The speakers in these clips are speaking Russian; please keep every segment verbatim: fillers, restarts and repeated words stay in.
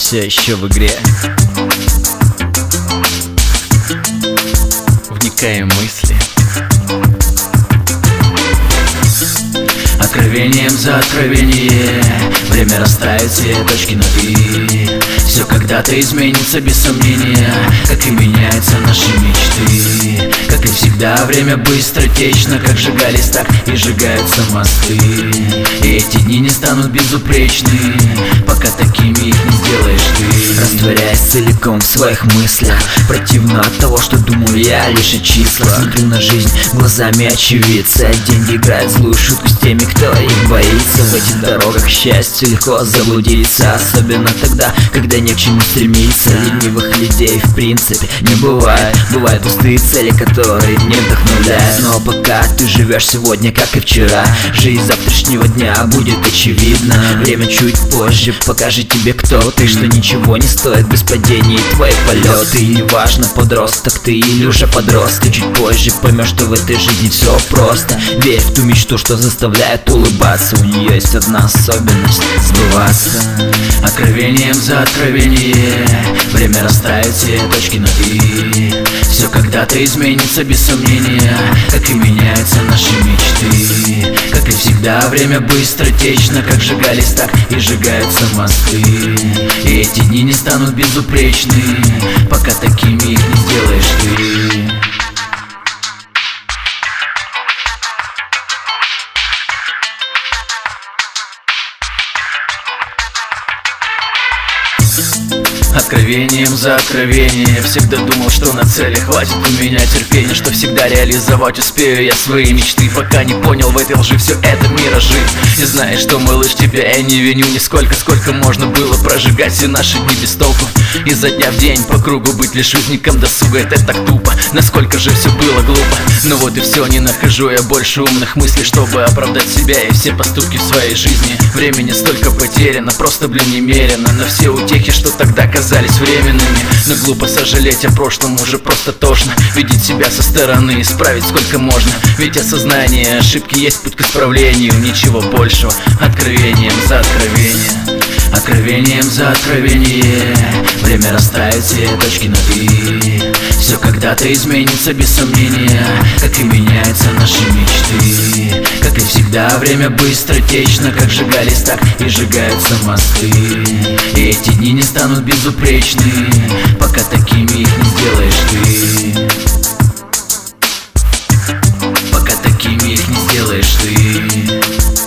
все еще в игре. Вникаем в мысли. Откровением за откровение время расставит все точки над «и». Все когда-то изменится без сомнения, как и меняются наши мечты. Как и всегда, время быстро течно, как сжигались, так и сжигаются мосты. И эти дни не станут безупречны, пока такими их не сделаешь ты. Растворяясь целиком в своих мыслях, противно от того, что думаю я лишь о числах. Смотрю на жизнь глазами очевидца. Деньги играют злую шутку с теми, кто их боится. В этих дорогах к счастью легко заблудиться, особенно тогда, когда не к чему стремиться. Ленивых людей в принципе не бывает. Бывают пустые цели, которые не вдохновляют. Но пока ты живешь сегодня, как и вчера, жизнь завтрашнего дня будет очевидна. Время чуть позже покажет тебе, кто ты, что ничего не стоит без падений твои полеты. И неважно, подросток ты или уже подросток, чуть позже поймешь, что в этой жизни все просто. Верь в ту мечту, что заставляет улыбаться. У нее есть одна особенность — сбываться. Откровением за откровение время расставит все точки над «и». Все когда-то изменится без сомнения, как и меняются наши мечты. Как и всегда, время быстро течно, как сжигались, так и сжигаются мосты. И эти дни не станут безупречны, пока такими их не сделаешь ты. Откровением за откровение всегда думал, что на цели хватит у меня терпения, что всегда реализовать успею я свои мечты. Пока не понял в этой лжи, все это миражи. И знаешь что, малыш, тебя я не виню нисколько, сколько можно было прожигать все наши дни без толку. Изо дня в день по кругу быть лишь узником досуга, это так тупо. Насколько же все было глупо. Ну вот и все, не нахожу я больше умных мыслей, чтобы оправдать себя и все поступки в своей жизни. Времени столько потеряно, просто блин немерено, на все утехи, что тогда казались временными. Но глупо сожалеть о прошлом, уже просто тошно видеть себя со стороны, исправить сколько можно. Ведь осознание ошибки есть путь к исправлению, ничего большего. Откровением за откровение, откровением за откровение время расставит все точки над «и». Все когда-то изменится без сомнения, как и меняются наши мечты. Как и всегда, время быстро течно, как сжигались, так и сжигаются мосты. И эти дни не станут безупречны, пока такими их не сделаешь ты. Пока такими их не сделаешь ты.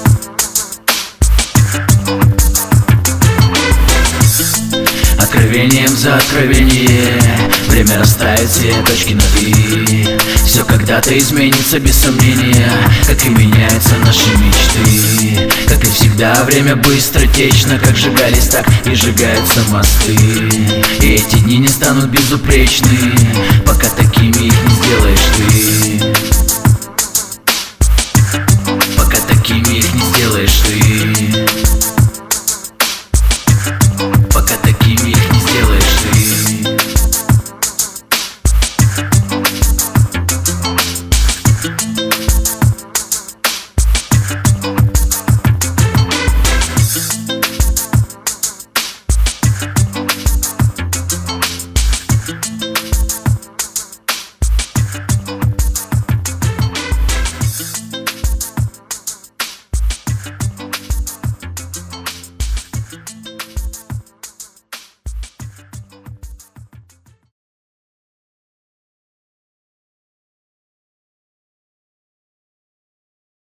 Откровением за откровение время расставит все точки над «и». Все когда-то изменится без сомнения, как и меняются наши мечты. Как и всегда, время быстро течно, как сжигались, так и сжигаются мосты. И эти дни не станут безупречны, пока такими их не сделаешь ты.